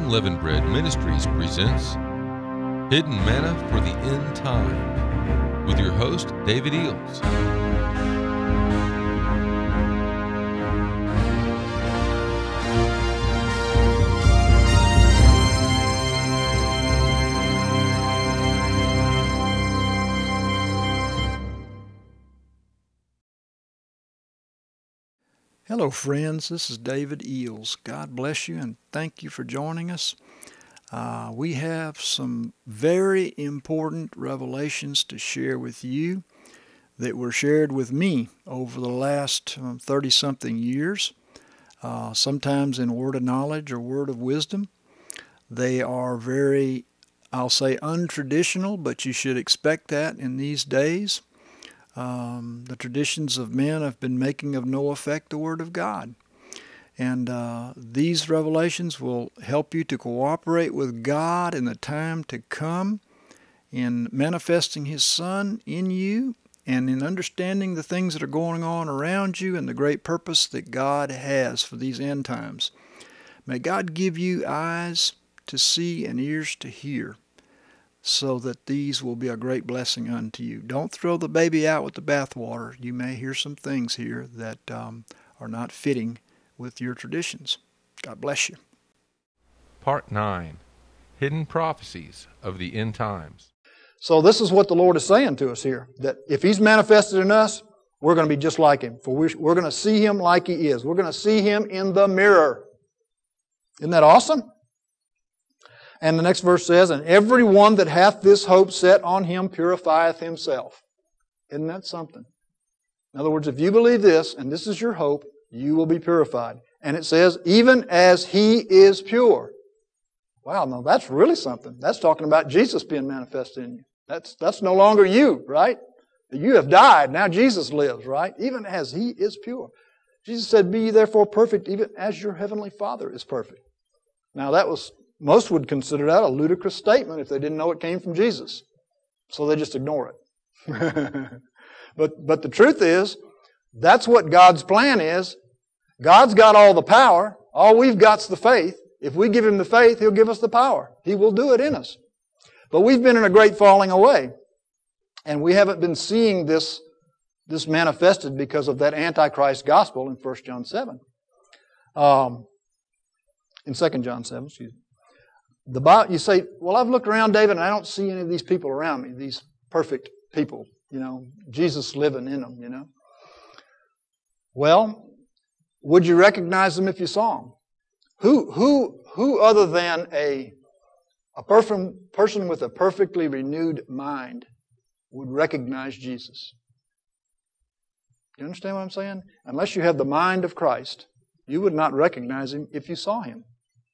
Unleavened Bread Ministries presents Hidden Manna for the End Time with your host, David Eels. Hello friends, this is David Eels. God bless you and thank you for joining us. We have some very important revelations to share with you that were shared with me over the last 30-something years, sometimes in word of knowledge or word of wisdom. They are very, I'll say, untraditional, but you should expect that in these days. The traditions of men have been making of no effect the Word of God. And these revelations will help you to cooperate with God in the time to come in manifesting His Son in you and in understanding the things that are going on around you and the great purpose that God has for these end times. May God give you eyes to see and ears to hear, so that these will be a great blessing unto you. Don't throw the baby out with the bathwater. You may hear some things here that are not fitting with your traditions. God bless you. Part 9, Hidden Prophecies of the End Times. So this is what the Lord is saying to us here, that if He's manifested in us, we're going to be just like Him. For we're going to see Him like He is. We're going to see Him in the mirror. Isn't that awesome? And the next verse says, "And every one that hath this hope set on Him purifieth himself." Isn't that something? In other words, if you believe this, and this is your hope, you will be purified. And it says, "Even as He is pure." Wow, now that's really something. That's talking about Jesus being manifested in you. That's no longer you, right? You have died. Now Jesus lives, right? Even as He is pure. Jesus said, "Be ye therefore perfect, even as your heavenly Father is perfect." Now most would consider that a ludicrous statement if they didn't know it came from Jesus. So they just ignore it. But the truth is, that's what God's plan is. God's got all the power. All we've got's the faith. If we give Him the faith, He'll give us the power. He will do it in us. But we've been in a great falling away. And we haven't been seeing this manifested because of that Antichrist gospel in 1 John 7. In 2 John 7, excuse me. The Bible, you say, "Well, I've looked around, David, and I don't see any of these people around me, these perfect people, Jesus living in them, Well, would you recognize them if you saw them? Who other than a person with a perfectly renewed mind would recognize Jesus? You understand what I'm saying? Unless you have the mind of Christ, you would not recognize Him if you saw Him.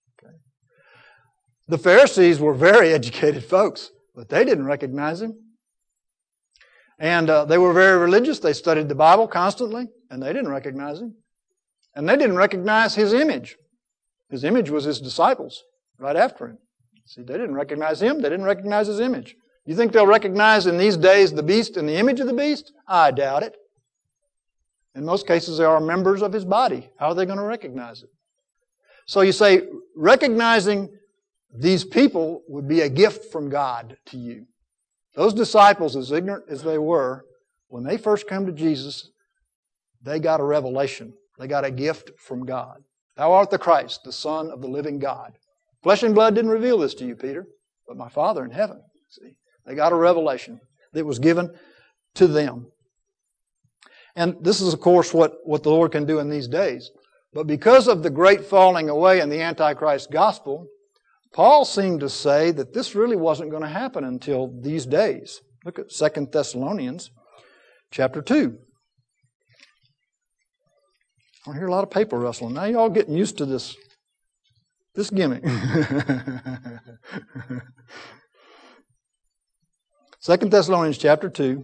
The Pharisees were very educated folks, but they didn't recognize Him. And they were very religious. They studied the Bible constantly, and they didn't recognize Him. And they didn't recognize His image. His image was His disciples right after Him. See, they didn't recognize Him. They didn't recognize His image. You think they'll recognize in these days the beast and the image of the beast? I doubt it. In most cases, they are members of His body. How are they going to recognize it? So you say, recognizing these people would be a gift from God to you. Those disciples, as ignorant as they were, when they first come to Jesus, they got a revelation. They got a gift from God. "Thou art the Christ, the Son of the living God." Flesh and blood didn't reveal this to you, Peter, but my Father in heaven. See, they got a revelation that was given to them. And this is, of course, what the Lord can do in these days. But because of the great falling away in the Antichrist gospel, Paul seemed to say that this really wasn't going to happen until these days. Look at 2 Thessalonians chapter 2. I hear a lot of paper rustling. Now you're all getting used to this gimmick. 2 Thessalonians chapter 2.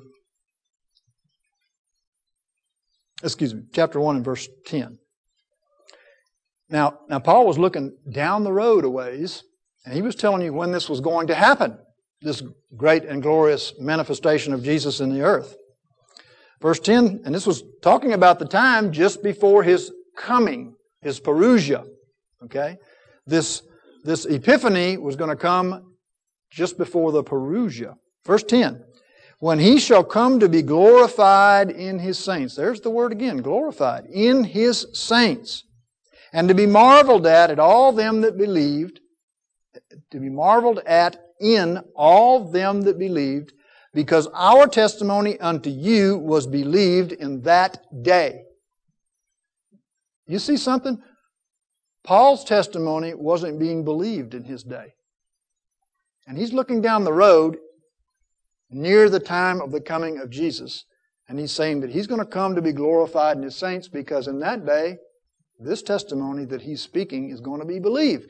Chapter 1 and verse 10. Now Paul was looking down the road a ways, and he was telling you when this was going to happen, this great and glorious manifestation of Jesus in the earth. Verse 10, and this was talking about the time just before His coming, His parousia. Okay? This this epiphany was going to come just before the Parousia. Verse 10, when He shall come to be glorified in His saints. There's the word again, glorified. In His saints. And to be marveled at all them that believed. To be marveled at in all them that believed. Because our testimony unto you was believed in that day. You see something? Paul's testimony wasn't being believed in his day. And he's looking down the road near the time of the coming of Jesus. And he's saying that He's going to come to be glorified in His saints because in that day, this testimony that he's speaking is going to be believed.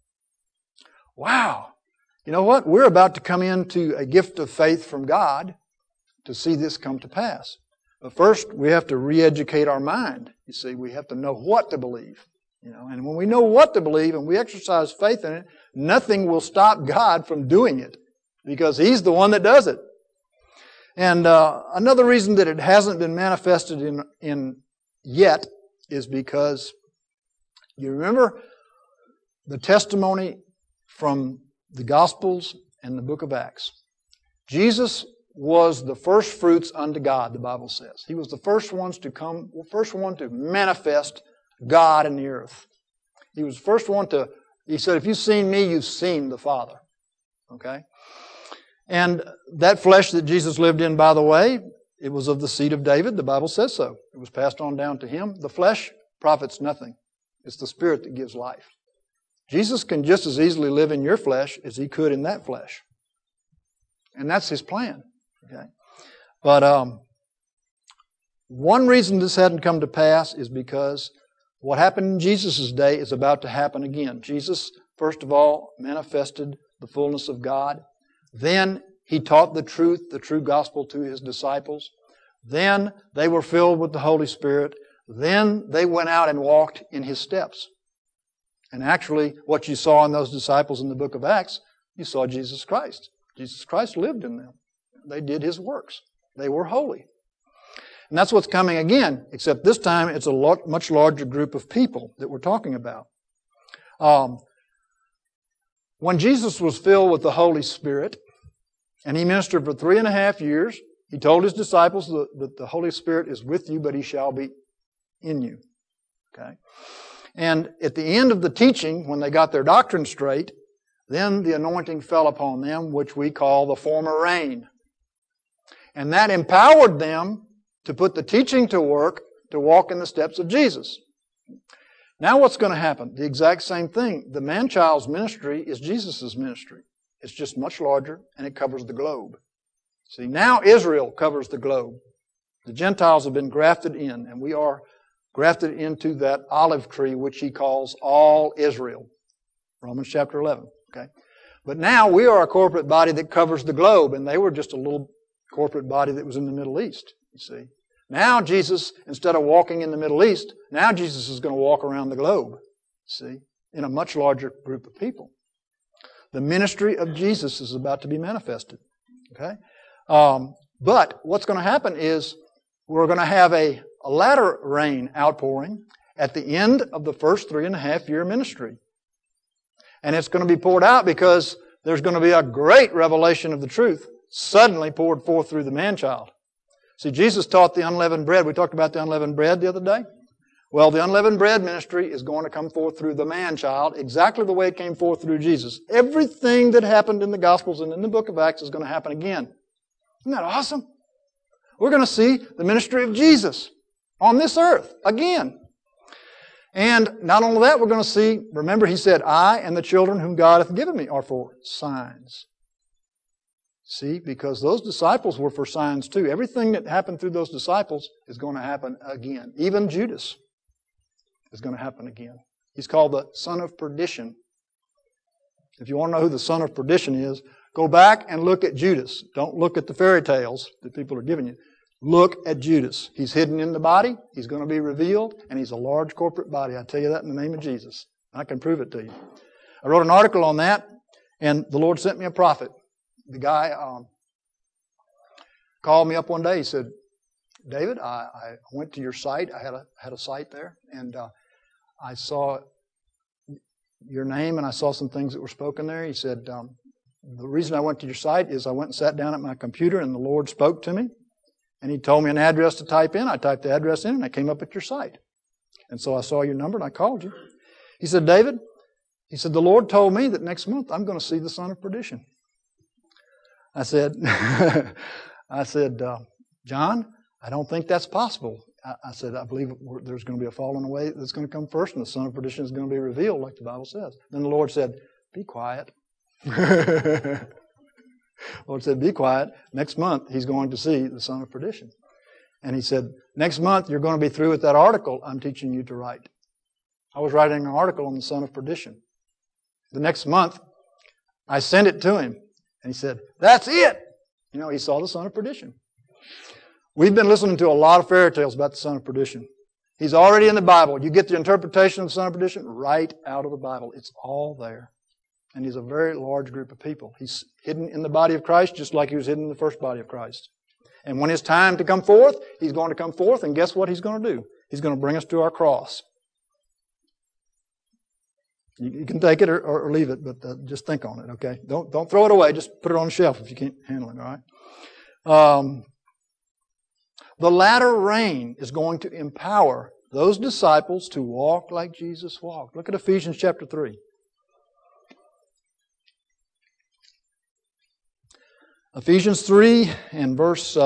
Wow! You know what? We're about to come into a gift of faith from God to see this come to pass. But first, we have to re-educate our mind. You see, we have to know what to believe. And when we know what to believe and we exercise faith in it, nothing will stop God from doing it because He's the one that does it. And another reason that it hasn't been manifested in yet is because you remember the testimony from the Gospels and the book of Acts. Jesus was the first fruits unto God, the Bible says. He was the first one to manifest God in the earth. He was the first one He said, if you've seen me, you've seen the Father. Okay? And that flesh that Jesus lived in, by the way, it was of the seed of David. The Bible says so. It was passed on down to Him. The flesh profits nothing. It's the Spirit that gives life. Jesus can just as easily live in your flesh as He could in that flesh. And that's His plan. Okay? But one reason this hadn't come to pass is because what happened in Jesus' day is about to happen again. Jesus, first of all, manifested the fullness of God. Then He taught the true gospel to His disciples. Then they were filled with the Holy Spirit. Then they went out and walked in His steps. And actually, what you saw in those disciples in the book of Acts, you saw Jesus Christ. Jesus Christ lived in them. They did His works. They were holy. And that's what's coming again, except this time it's a much larger group of people that we're talking about. When Jesus was filled with the Holy Spirit, and He ministered for 3.5 years, He told His disciples that the Holy Spirit is with you, but He shall be in you. Okay? And at the end of the teaching, when they got their doctrine straight, then the anointing fell upon them, which we call the former rain. And that empowered them to put the teaching to work to walk in the steps of Jesus. Now what's going to happen? The exact same thing. The man-child's ministry is Jesus' ministry. It's just much larger, and it covers the globe. See, now Israel covers the globe. The Gentiles have been grafted in, and we are grafted into that olive tree which He calls all Israel. Romans chapter 11. Okay? But now we are a corporate body that covers the globe, and they were just a little corporate body that was in the Middle East, you see. Now Jesus, instead of walking in the Middle East, now Jesus is going to walk around the globe, see, in a much larger group of people. The ministry of Jesus is about to be manifested. Okay? But what's going to happen is we're going to have a latter rain outpouring at the end of the first 3.5 year ministry. And it's going to be poured out because there's going to be a great revelation of the truth suddenly poured forth through the man-child. See, Jesus taught the unleavened bread. We talked about the unleavened bread the other day. Well, the unleavened bread ministry is going to come forth through the man-child exactly the way it came forth through Jesus. Everything that happened in the Gospels and in the book of Acts is going to happen again. Isn't that awesome? We're going to see the ministry of Jesus on this earth again. And not only that, we're going to see, remember He said, I and the children whom God hath given me are for signs. See, because those disciples were for signs too. Everything that happened through those disciples is going to happen again. Even Judas is going to happen again. He's called the son of perdition. If you want to know who the son of perdition is, go back and look at Judas. Don't look at the fairy tales that people are giving you. Look at Judas. He's hidden in the body. He's going to be revealed. And he's a large corporate body. I tell you that in the name of Jesus. I can prove it to you. I wrote an article on that, and the Lord sent me a prophet. The guy called me up one day. He said, David, I went to your site. I had a site there, and I saw your name and I saw some things that were spoken there. He said, the reason I went to your site is I went and sat down at my computer and the Lord spoke to me. And He told me an address to type in. I typed the address in and I came up at your site. And so I saw your number and I called you. He said, David, he said, the Lord told me that next month I'm going to see the son of perdition. I said, John, I don't think that's possible. I said, I believe there's going to be a falling away that's going to come first, and the son of perdition is going to be revealed, like the Bible says. Then the Lord said, be quiet. The Lord said, be quiet. Next month, He's going to see the son of perdition. And He said, next month, you're going to be through with that article I'm teaching you to write. I was writing an article on the son of perdition. The next month, I sent it to him, and he said, that's it! You know, he saw the son of perdition. We've been listening to a lot of fairy tales about the son of perdition. He's already in the Bible. You get the interpretation of the son of perdition right out of the Bible. It's all there. And he's a very large group of people. He's hidden in the body of Christ just like He was hidden in the first body of Christ. And when it's time to come forth, He's going to come forth, and guess what He's going to do? He's going to bring us to our cross. You can take it or leave it, but just think on it, okay? Don't throw it away. Just put it on the shelf if you can't handle it, all right? The latter rain is going to empower those disciples to walk like Jesus walked. Look at Ephesians chapter 3. Ephesians 3 and verse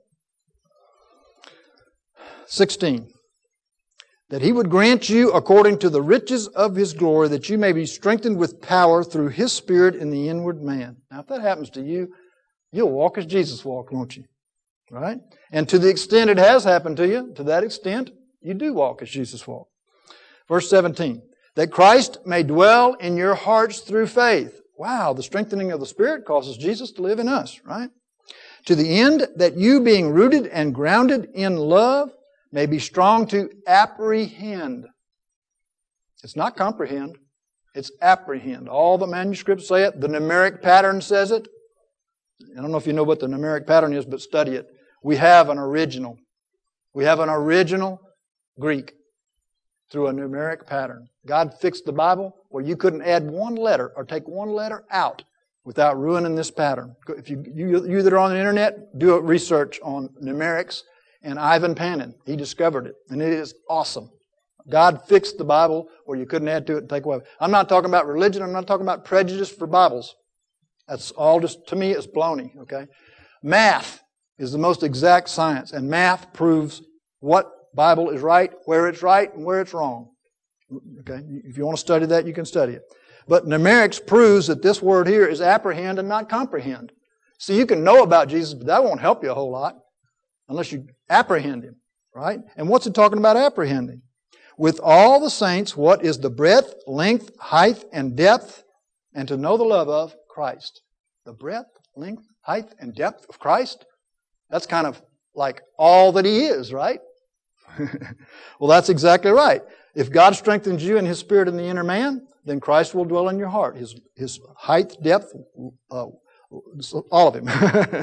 16. That He would grant you according to the riches of His glory, that you may be strengthened with power through His Spirit in the inward man. Now, if that happens to you, you'll walk as Jesus walked, won't you? Right? And to the extent it has happened to you, to that extent, you do walk as Jesus walked. Verse 17. That Christ may dwell in your hearts through faith. Wow, the strengthening of the Spirit causes Jesus to live in us, right? To the end that you, being rooted and grounded in love, may be strong to apprehend. It's not comprehend. It's apprehend. All the manuscripts say it. The numeric pattern says it. I don't know if you know what the numeric pattern is, but study it. We have an original. We have an original Greek through a numeric pattern. God fixed the Bible where you couldn't add one letter or take one letter out without ruining this pattern. If you that are on the internet, do a research on numerics and Ivan Panin. He discovered it, and it is awesome. God fixed the Bible where you couldn't add to it and take away. I'm not talking about religion. I'm not talking about prejudice for Bibles. That's all just, to me, it's baloney, okay? Math is the most exact science, and math proves what Bible is right, and where it's wrong. Okay? If you want to study that, you can study it. But numerics proves that this word here is apprehend and not comprehend. See, you can know about Jesus, but that won't help you a whole lot unless you apprehend Him, right? And what's it talking about apprehending? With all the saints, what is the breadth, length, height, and depth, and to know the love of Christ. The breadth, length, height, and depth of Christ? That's kind of like all that He is, right? Well, that's exactly right. If God strengthens you in His Spirit in the inner man, then Christ will dwell in your heart. His height, depth, all of Him.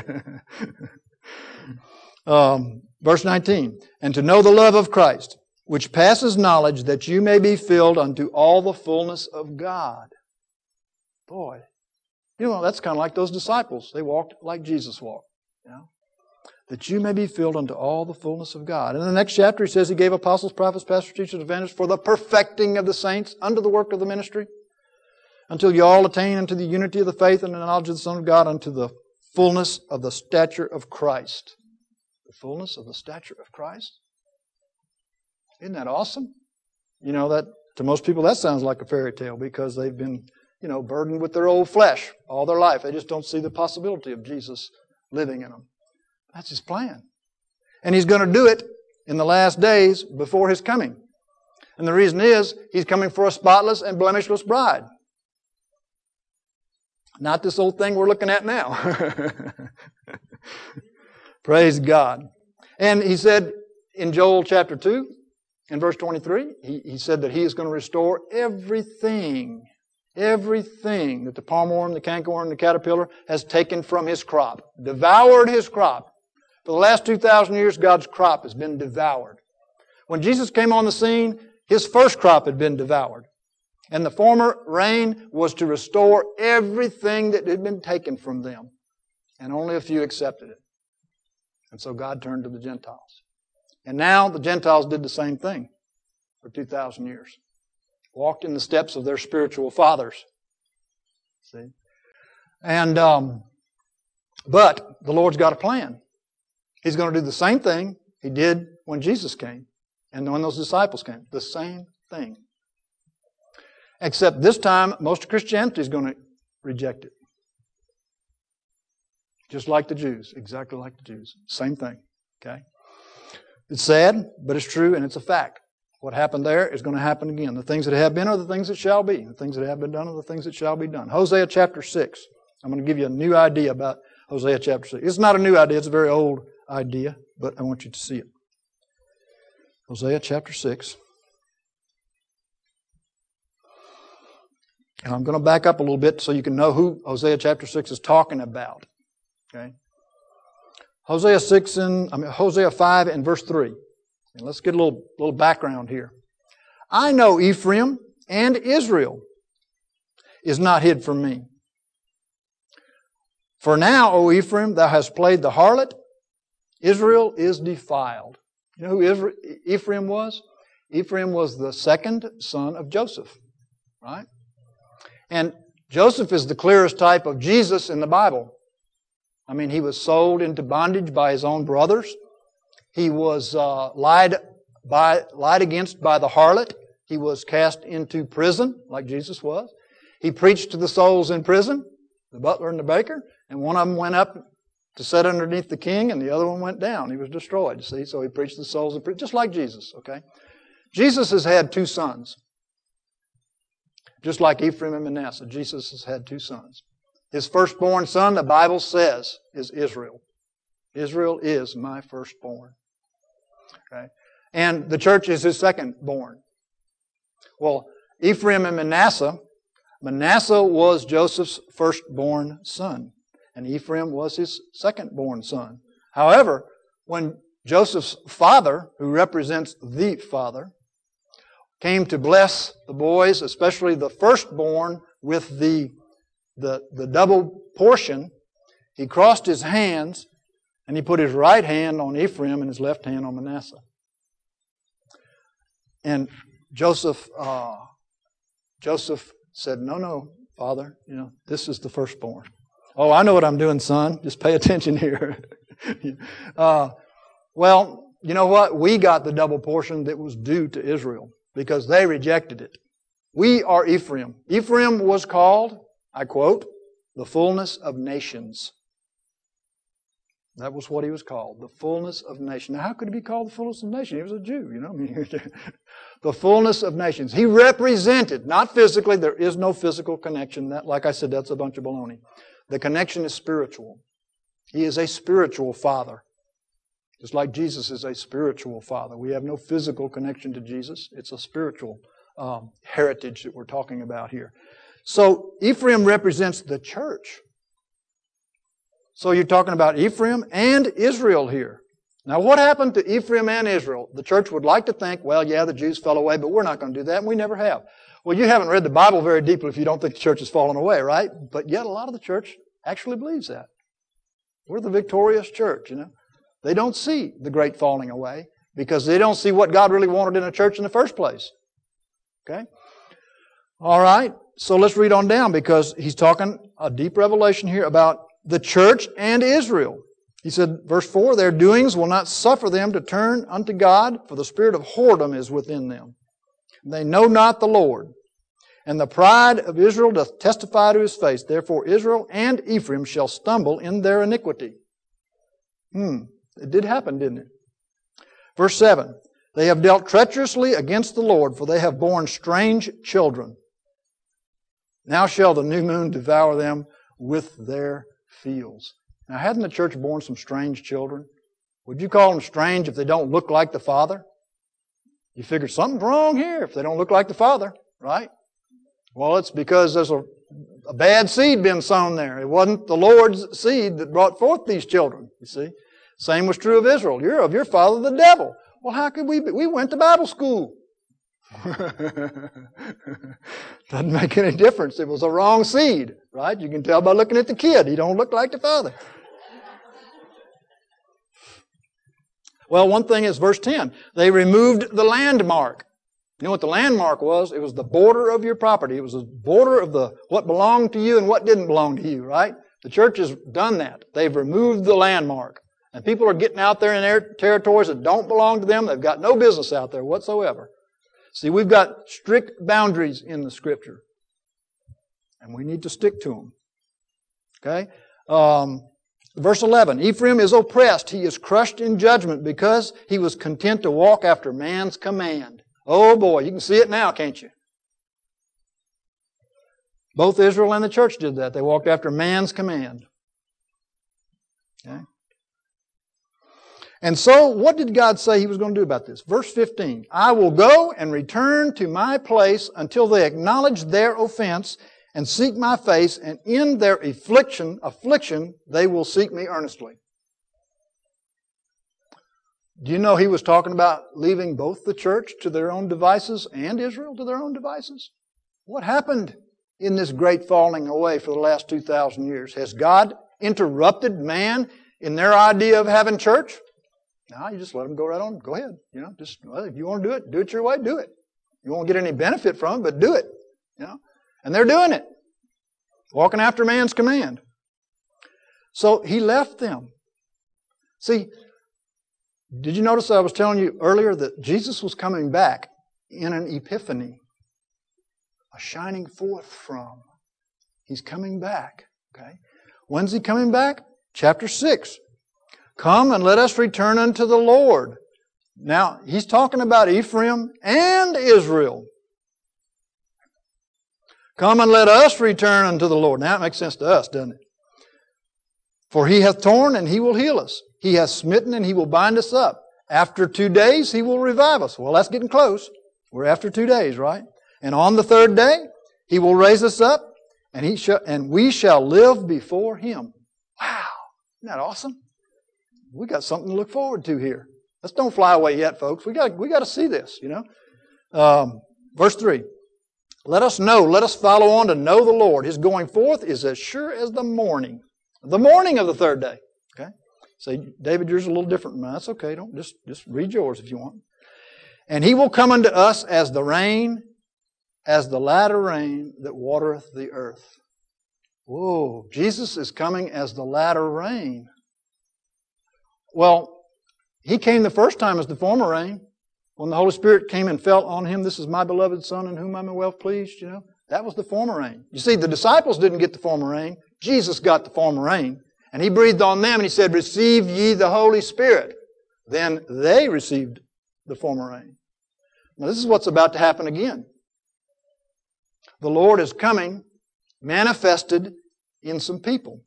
Verse 19. And to know the love of Christ, which passes knowledge, that you may be filled unto all the fullness of God. Boy, you know, that's kind of like those disciples. They walked like Jesus walked. You know? That you may be filled unto all the fullness of God. In the next chapter, he says He gave apostles, prophets, pastors, teachers, evangelists for the perfecting of the saints unto the work of the ministry, until you all attain unto the unity of the faith and the knowledge of the Son of God, unto the fullness of the stature of Christ. The fullness of the stature of Christ? Isn't that awesome? You know, that to most people that sounds like a fairy tale because they've been, burdened with their old flesh all their life. They just don't see the possibility of Jesus living in them. That's His plan. And He's going to do it in the last days before His coming. And the reason is, He's coming for a spotless and blemishless bride. Not this old thing we're looking at now. Praise God. And He said in Joel chapter 2, in verse 23, He said that He is going to restore everything that the palmerworm, the cankerworm, the caterpillar has taken from His crop. Devoured His crop. For the last 2,000 years, God's crop has been devoured. When Jesus came on the scene, His first crop had been devoured. And the former rain was to restore everything that had been taken from them. And only a few accepted it. And so God turned to the Gentiles. And now the Gentiles did the same thing for 2,000 years. Walked in the steps of their spiritual fathers. See? And, but the Lord's got a plan. He's going to do the same thing He did when Jesus came and when those disciples came. The same thing. Except this time, most of Christianity is going to reject it. Just like the Jews. Exactly like the Jews. Same thing. Okay? It's sad, but it's true and it's a fact. What happened there is going to happen again. The things that have been are the things that shall be. The things that have been done are the things that shall be done. Hosea chapter 6. I'm going to give you a new idea about Hosea chapter 6. It's not a new idea. It's a very old idea, but I want you to see it. Hosea chapter 6. And I'm going to back up a little bit so you can know who Hosea chapter 6 is talking about. Okay? Hosea 5 and verse 3. And let's get a little background here. I know Ephraim and Israel is not hid from me. For now, O Ephraim, thou hast played the harlot. Israel is defiled. You know who Ephraim was? Ephraim was the second son of Joseph. Right? And Joseph is the clearest type of Jesus in the Bible. I mean, he was sold into bondage by his own brothers. He was lied against by the harlot. He was cast into prison, like Jesus was. He preached to the souls in prison, the butler and the baker, and one of them went up to sit underneath the king, and the other one went down. He was destroyed, you see. So he preached to the souls in prison, just like Jesus, okay? Jesus has had two sons. Just like Ephraim and Manasseh, Jesus has had two sons. His firstborn son, the Bible says, is Israel. Israel is my firstborn. Okay? And the church is his secondborn. Well, Ephraim and Manasseh was Joseph's firstborn son. And Ephraim was his secondborn son. However, when Joseph's father, who represents the father, came to bless the boys, especially the firstborn, with the double portion, he crossed his hands and he put his right hand on Ephraim and his left hand on Manasseh. And Joseph said, no, Father, this is the firstborn. Oh, I know what I'm doing, son. Just pay attention here. Well, you know what? We got the double portion that was due to Israel because they rejected it. We are Ephraim. Ephraim was called, I quote, the fullness of nations. That was what he was called, the fullness of nations. Now, how could he be called the fullness of nations? He was a Jew, the fullness of nations. He represented, not physically, there is no physical connection. That, like I said, that's a bunch of baloney. The connection is spiritual. He is a spiritual father. Just like Jesus is a spiritual father. We have no physical connection to Jesus. It's a spiritual heritage that we're talking about here. So Ephraim represents the church. So you're talking about Ephraim and Israel here. Now what happened to Ephraim and Israel? The church would like to think, well, yeah, the Jews fell away, but we're not going to do that, and we never have. Well, you haven't read the Bible very deeply if you don't think the church has fallen away, right? But yet a lot of the church actually believes that. We're the victorious church, They don't see the great falling away because they don't see what God really wanted in a church in the first place. Okay? All right. So let's read on down because he's talking a deep revelation here about the church and Israel. He said, verse 4, their doings will not suffer them to turn unto God, for the spirit of whoredom is within them. They know not the Lord. And the pride of Israel doth testify to his face. Therefore Israel and Ephraim shall stumble in their iniquity. It did happen, didn't it? Verse 7, they have dealt treacherously against the Lord, for they have borne strange children. Now shall the new moon devour them with their fields. Now, hadn't the church borne some strange children? Would you call them strange if they don't look like the Father? You figure something's wrong here if they don't look like the Father, right? Well, it's because there's a bad seed been sown there. It wasn't the Lord's seed that brought forth these children, you see. Same was true of Israel. You're of your father, the devil. Well, how could we be? We went to Bible school. Doesn't make any difference. It was a wrong seed, right? You can tell by looking at the kid. He don't look like the father. Well, one thing is verse 10. They removed the landmark. You know what the landmark was? It was the border of your property. It was the border of what belonged to you and what didn't belong to you, right? The church has done that. They've removed the landmark. And people are getting out there in their territories that don't belong to them. They've got no business out there whatsoever. See, we've got strict boundaries in the Scripture. And we need to stick to them. Okay? Verse 11, Ephraim is oppressed. He is crushed in judgment because he was content to walk after man's command. Oh boy, you can see it now, can't you? Both Israel and the church did that. They walked after man's command. Okay? And so, what did God say He was going to do about this? Verse 15, I will go and return to my place until they acknowledge their offense and seek my face, and in their affliction, they will seek me earnestly. Do you know He was talking about leaving both the church to their own devices and Israel to their own devices? What happened in this great falling away for the last 2,000 years? Has God interrupted man in their idea of having church? No, you just let them go right on. Go ahead. If you want to do it your way, do it. You won't get any benefit from it, but do it. And they're doing it. Walking after man's command. So He left them. See, did you notice I was telling you earlier that Jesus was coming back in an epiphany? A shining forth from. He's coming back. Okay? When's He coming back? Chapter 6. Come and let us return unto the Lord. Now, He's talking about Ephraim and Israel. Come and let us return unto the Lord. Now it makes sense to us, doesn't it? For He hath torn and He will heal us. He hath smitten and He will bind us up. After 2 days He will revive us. Well, that's getting close. We're after 2 days, right? And on the 3rd day He will raise us up and we shall live before Him. Wow. Isn't that awesome? We got something to look forward to here. Let's don't fly away yet, folks. We got to see this, Verse 3. Let us follow on to know the Lord. His going forth is as sure as the morning of the 3rd day. Okay? Say, David, yours is a little different than mine. That's okay. Don't just read yours if you want. And He will come unto us as the rain, as the latter rain that watereth the earth. Whoa, Jesus is coming as the latter rain. Well, He came the first time as the former rain. When the Holy Spirit came and fell on Him, this is my beloved Son in whom I'm well pleased, that was the former rain. You see, the disciples didn't get the former rain. Jesus got the former rain. And He breathed on them and He said, receive ye the Holy Spirit. Then they received the former rain. Now this is what's about to happen again. The Lord is coming manifested in some people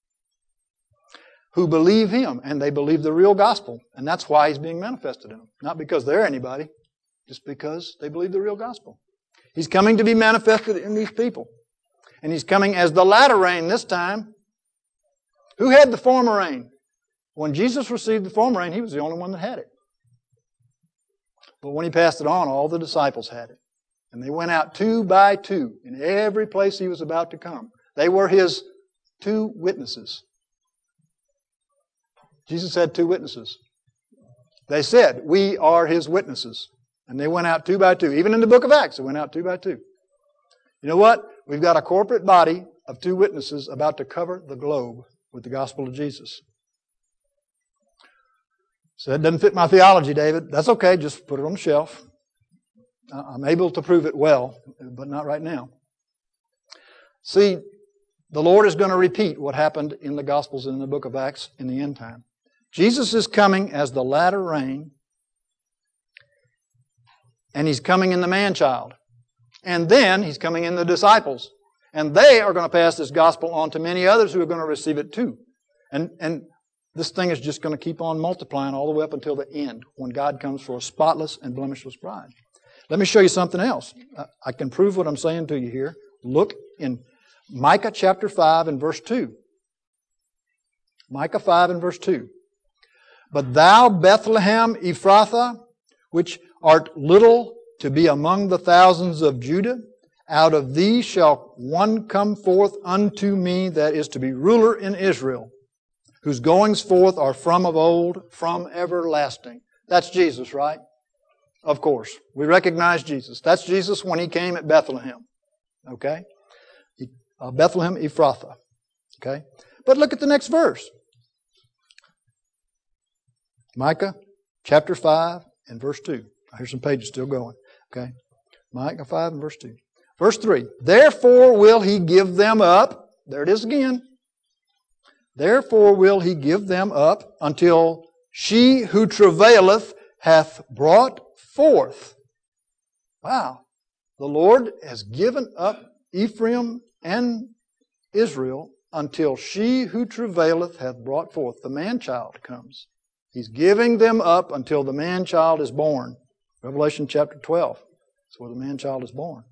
who believe Him, and they believe the real gospel. And that's why He's being manifested in them. Not because they're anybody, just because they believe the real gospel. He's coming to be manifested in these people. And He's coming as the latter rain this time. Who had the former rain? When Jesus received the former rain, He was the only one that had it. But when He passed it on, all the disciples had it. And they went out 2 by 2 in every place He was about to come. They were His 2 witnesses. Jesus had 2 witnesses. They said, we are His witnesses. And they went out 2 by 2. Even in the book of Acts, they went out 2 by 2. You know what? We've got a corporate body of 2 witnesses about to cover the globe with the gospel of Jesus. So that doesn't fit my theology, David. That's okay. Just put it on the shelf. I'm able to prove it well, but not right now. See, the Lord is going to repeat what happened in the Gospels and in the book of Acts in the end time. Jesus is coming as the latter rain, and He's coming in the man-child. And then He's coming in the disciples. And they are going to pass this gospel on to many others who are going to receive it too. And this thing is just going to keep on multiplying all the way up until the end, when God comes for a spotless and blemishless bride. Let me show you something else. I can prove what I'm saying to you here. Look in Micah chapter 5 and verse 2. Micah 5 and verse 2. But thou, Bethlehem Ephrathah, which art little to be among the thousands of Judah. Out of these shall one come forth unto me that is to be ruler in Israel, whose goings forth are from of old, from everlasting. That's Jesus, right? Of course. We recognize Jesus. That's Jesus when He came at Bethlehem. Okay? Bethlehem Ephrathah. Okay? But look at the next verse. Micah chapter 5 and verse 2. Here's some pages still going. Okay? Micah 5 and verse 2. Verse 3. Therefore will He give them up. There it is again. Therefore will He give them up until she who travaileth hath brought forth. Wow. The Lord has given up Ephraim and Israel until she who travaileth hath brought forth. The man-child comes. He's giving them up until the man-child is born. Revelation chapter 12. That's where the man-child is born.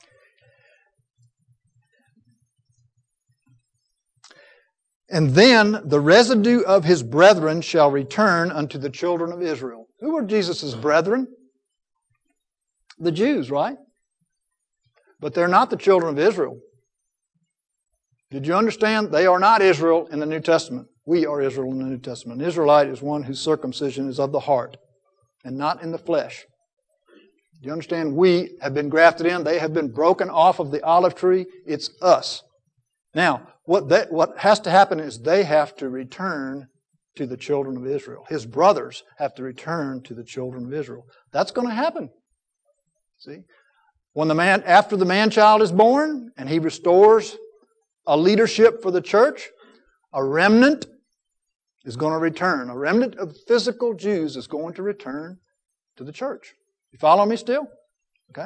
And then the residue of His brethren shall return unto the children of Israel. Who were Jesus' brethren? The Jews, right? But they're not the children of Israel. Did you understand? They are not Israel in the New Testament. We are Israel in the New Testament. An Israelite is one whose circumcision is of the heart and not in the flesh. Do you understand? We have been grafted in. They have been broken off of the olive tree. It's us. Now, what has to happen is they have to return to the children of Israel. His brothers have to return to the children of Israel. That's going to happen. See? After the man-child is born and He restores a leadership for the church, a remnant is going to return. A remnant of physical Jews is going to return to the church. You follow me still? Okay.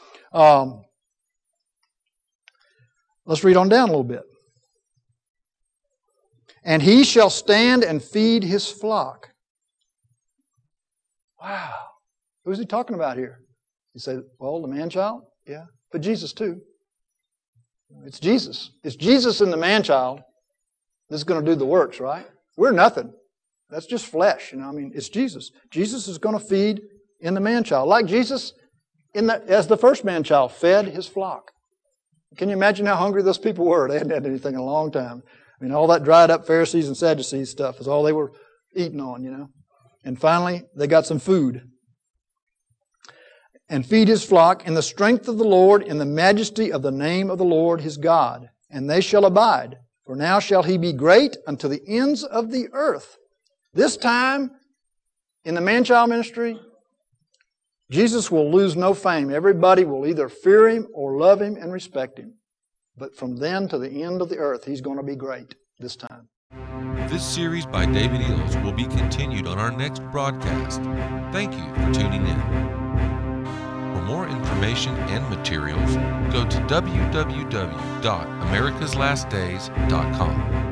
Let's read on down a little bit. And He shall stand and feed His flock. Wow. Who's He talking about here? You say, well, the man-child? Yeah. But Jesus too. It's Jesus. It's Jesus and the man-child that's going to do the works, right? We're nothing. That's just flesh. It's Jesus. Jesus is going to feed in the man-child. Like Jesus, as the first man-child, fed His flock. Can you imagine how hungry those people were? They hadn't had anything in a long time. All that dried up Pharisees and Sadducees stuff is all they were eating on, And finally, they got some food. And feed His flock in the strength of the Lord, in the majesty of the name of the Lord His God. And they shall abide. For now shall He be great unto the ends of the earth. This time, in the man-child ministry, Jesus will lose no fame. Everybody will either fear Him or love Him and respect Him. But from then to the end of the earth, He's going to be great this time. This series by David Eels will be continued on our next broadcast. Thank you for tuning in. For more information and materials, go to www.americaslastdays.com.